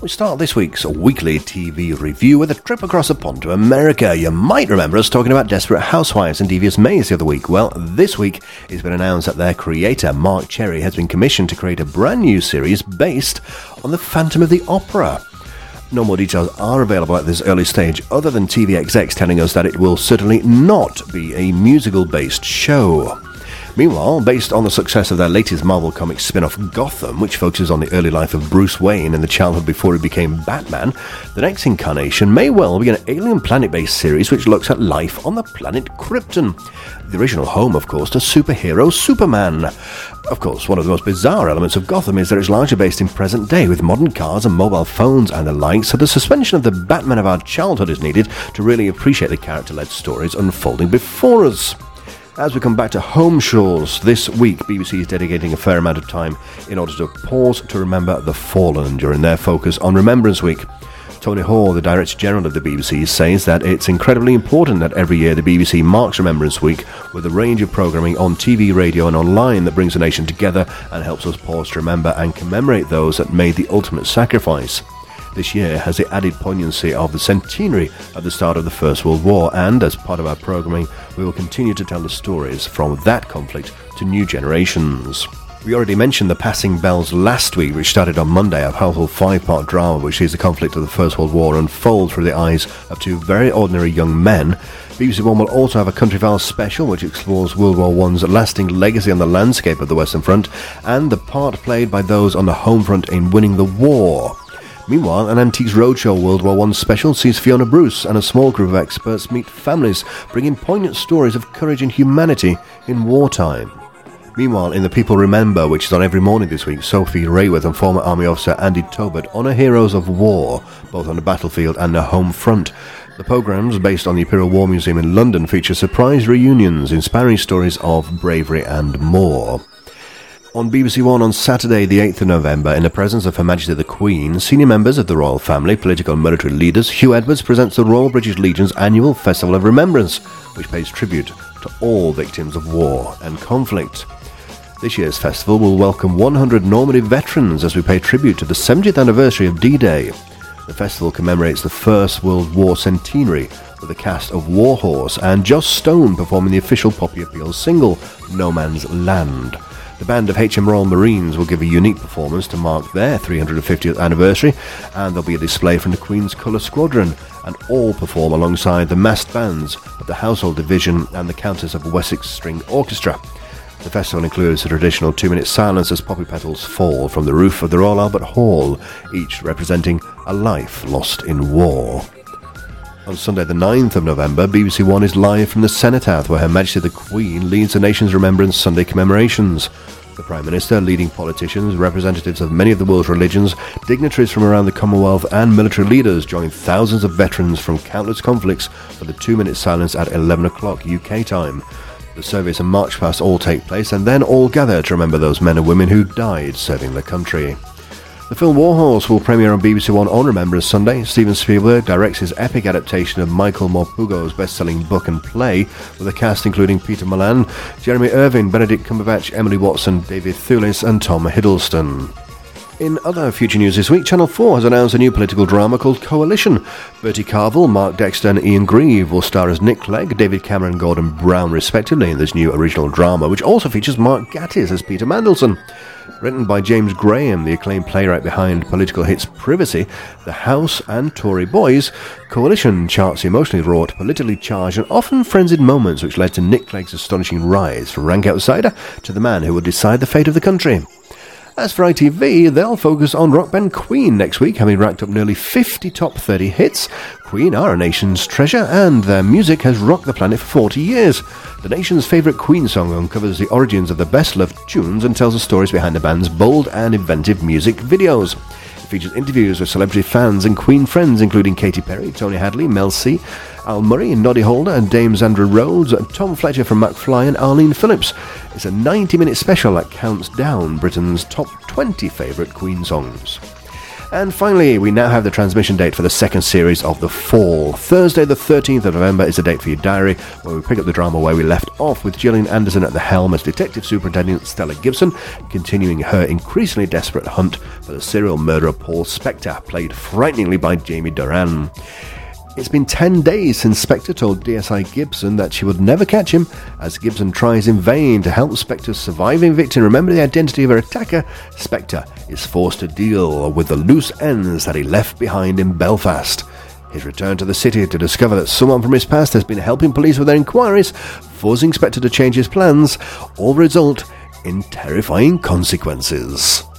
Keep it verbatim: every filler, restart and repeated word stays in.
We start this week's weekly T V review with a trip across the pond to America. You might remember us talking about Desperate Housewives and Devious Maids the other week. Well, this week it's been announced that their creator, Mark Cherry, has been commissioned to create a brand new series based on the Phantom of the Opera. No more details are available at this early stage, other than T V execs telling us that it will certainly not be a musical-based show. Meanwhile, based on the success of their latest Marvel Comics spin-off Gotham, which focuses on the early life of Bruce Wayne and the childhood before he became Batman, the next incarnation may well be an alien planet-based series which looks at life on the planet Krypton, the original home, of course, to superhero Superman. Of course, one of the most bizarre elements of Gotham is that it's largely based in present day, with modern cars and mobile phones and the like, so the suspension of the Batman of our childhood is needed to really appreciate the character-led stories unfolding before us. As we come back to home shores, this week B B C is dedicating a fair amount of time in order to pause to remember the fallen during their focus on Remembrance Week. Tony Hoare, the Director General of the B B C, says that it's incredibly important that every year the B B C marks Remembrance Week with a range of programming on T V, radio and online that brings the nation together and helps us pause to remember and commemorate those that made the ultimate sacrifice. This year has the added poignancy of the centenary of the start of the First World War, and as part of our programming, we will continue to tell the stories from that conflict to new generations. We already mentioned The Passing Bells last week, which started on Monday, a powerful five-part drama which sees the conflict of the First World War unfold through the eyes of two very ordinary young men. B B C One will also have a Country Files special which explores World War One's lasting legacy on the landscape of the Western Front and the part played by those on the home front in winning the war. Meanwhile, an Antiques Roadshow World War One special sees Fiona Bruce and a small group of experts meet families, bringing poignant stories of courage and humanity in wartime. Meanwhile, in The People Remember, which is on every morning this week, Sophie Rayworth and former Army officer Andy Tobert honour heroes of war, both on the battlefield and the home front. The programmes, based on the Imperial War Museum in London, feature surprise reunions, inspiring stories of bravery and more. On B B C One on Saturday, the eighth of November, in the presence of Her Majesty the Queen, senior members of the royal family, political and military leaders, Hugh Edwards presents the Royal British Legion's annual Festival of Remembrance, which pays tribute to all victims of war and conflict. This year's festival will welcome one hundred Normandy veterans as we pay tribute to the seventieth anniversary of D-Day. The festival commemorates the First World War centenary with a cast of Warhorse and Joss Stone performing the official Poppy Appeal single, No Man's Land. The band of H M Royal Marines will give a unique performance to mark their three hundred fiftieth anniversary, and there'll be a display from the Queen's Colour Squadron, and all perform alongside the massed bands of the Household Division and the Countess of Wessex String Orchestra. The festival includes a traditional two-minute silence as poppy petals fall from the roof of the Royal Albert Hall, each representing a life lost in war. On Sunday the ninth of November, B B C One is live from the Cenotaph, where Her Majesty the Queen leads the nation's Remembrance Sunday commemorations. The Prime Minister, leading politicians, representatives of many of the world's religions, dignitaries from around the Commonwealth and military leaders join thousands of veterans from countless conflicts for the two-minute silence at eleven o'clock U K time. The service and march past all take place, and then all gather to remember those men and women who died serving the country. The film Warhorse will premiere on B B C One on Remembrance Sunday. Steven Spielberg directs his epic adaptation of Michael Morpurgo's best-selling book and play, with a cast including Peter Mullan, Jeremy Irvine, Benedict Cumberbatch, Emily Watson, David Thewlis and Tom Hiddleston. In other future news this week, Channel four has announced a new political drama called Coalition. Bertie Carvel, Mark Dexter and Ian Grieve will star as Nick Clegg, David Cameron and Gordon Brown respectively in this new original drama, which also features Mark Gatiss as Peter Mandelson. Written by James Graham, the acclaimed playwright behind political hits Privacy, The House and Tory Boys, Coalition charts emotionally wrought, politically charged and often frenzied moments which led to Nick Clegg's astonishing rise from rank outsider to the man who would decide the fate of the country. As for I T V, they'll focus on rock band Queen next week, having racked up nearly fifty top thirty hits. Queen are a nation's treasure, and their music has rocked the planet for forty years. The nation's favourite Queen song uncovers the origins of the best-loved tunes and tells the stories behind the band's bold and inventive music videos. It features interviews with celebrity fans and Queen friends, including Katy Perry, Tony Hadley, Mel C, Al Murray, Noddy Holder and Dame Zandra Rhodes, Tom Fletcher from McFly and Arlene Phillips. It's a ninety-minute special that counts down Britain's top twenty favourite Queen songs. And finally, we now have the transmission date for the second series of The Fall. Thursday the thirteenth of November is the date for your diary, where we pick up the drama where we left off, with Gillian Anderson at the helm as Detective Superintendent Stella Gibson, continuing her increasingly desperate hunt for the serial murderer Paul Spector, played frighteningly by Jamie Doran. It's been ten days since Spector told D S I Gibson that she would never catch him, as Gibson tries in vain to help Spector's surviving victim remember the identity of her attacker. Spector is forced to deal with the loose ends that he left behind in Belfast. His return to the city to discover that someone from his past has been helping police with their inquiries, forcing Spector to change his plans, all result in terrifying consequences.